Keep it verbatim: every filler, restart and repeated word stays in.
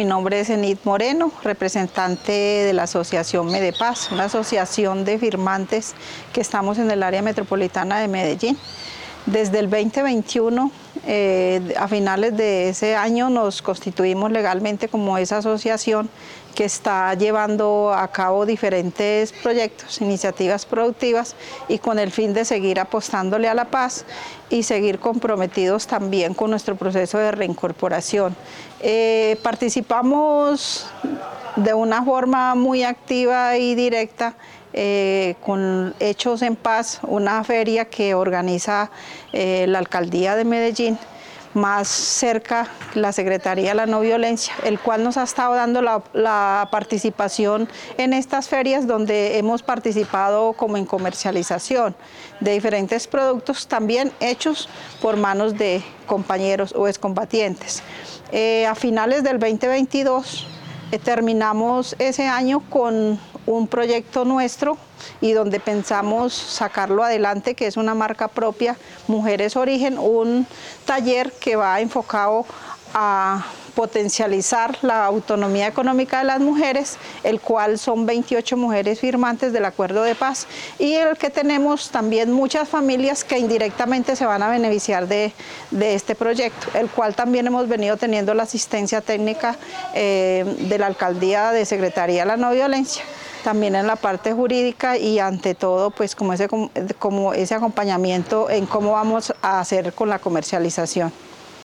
mi nombre es Enid Moreno, representante de la asociación Medepaz, una asociación de firmantes que estamos en el área metropolitana de Medellín. Desde el veinte veintiuno, eh, a finales de ese año, nos constituimos legalmente como esa asociación que está llevando a cabo diferentes proyectos, iniciativas productivas y con el fin de seguir apostándole a la paz y seguir comprometidos también con nuestro proceso de reincorporación. Eh, participamos de una forma muy activa y directa Eh, con Hechos en Paz, una feria que organiza eh, la Alcaldía de Medellín, más cerca la Secretaría de la No Violencia, el cual nos ha estado dando la, la participación en estas ferias donde hemos participado como en comercialización de diferentes productos, también hechos por manos de compañeros o excombatientes. Eh, a finales del veinte veintidós eh, terminamos ese año con un proyecto nuestro y donde pensamos sacarlo adelante, que es una marca propia, Mujeres Origen, un taller que va enfocado a potencializar la autonomía económica de las mujeres, el cual son veintiocho mujeres firmantes del Acuerdo de Paz y el que tenemos también muchas familias que indirectamente se van a beneficiar de, de este proyecto, el cual también hemos venido teniendo la asistencia técnica eh, de la Alcaldía de Secretaría de la No Violencia, también en la parte jurídica y ante todo pues como ese, como ese acompañamiento en cómo vamos a hacer con la comercialización.